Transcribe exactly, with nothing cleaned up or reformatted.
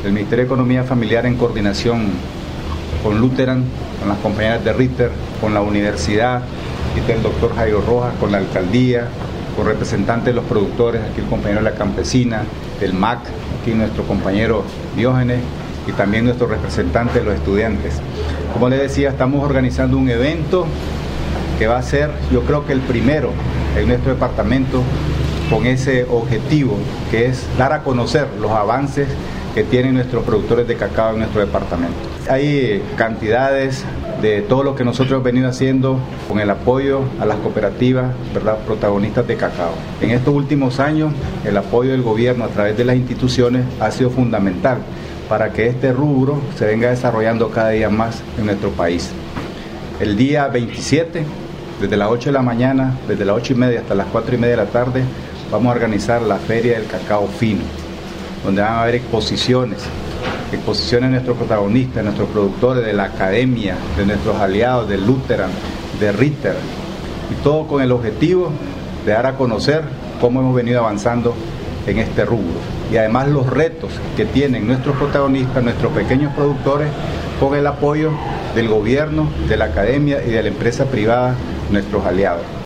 el Ministerio de Economía Familiar en coordinación con Lutheran, con las compañeras de Ritter, con la universidad, y el doctor Jairo Rojas, con la alcaldía, con representantes de los productores, aquí el compañero de la campesina, del M A C, aquí nuestro compañero Diógenes, y también nuestros representantes de los estudiantes. Como les decía, estamos organizando un evento que va a ser, yo creo que el primero en nuestro departamento con ese objetivo, que es dar a conocer los avances que tienen nuestros productores de cacao en nuestro departamento. Hay cantidades de todo lo que nosotros hemos venido haciendo con el apoyo a las cooperativas, ¿verdad?, protagonistas de cacao. En estos últimos años, el apoyo del gobierno a través de las instituciones ha sido fundamental para que este rubro se venga desarrollando cada día más en nuestro país. El día veintisiete, desde las ocho de la mañana, desde las ocho y media hasta las cuatro y media de la tarde, vamos a organizar la Feria del Cacao Fino, donde van a haber exposiciones, exposiciones de nuestros protagonistas, de nuestros productores, de la academia, de nuestros aliados, de Lutheran, de Ritter, y todo con el objetivo de dar a conocer cómo hemos venido avanzando en este rubro. Y además los retos que tienen nuestros protagonistas, nuestros pequeños productores, con el apoyo del gobierno, de la academia y de la empresa privada, nuestros aliados.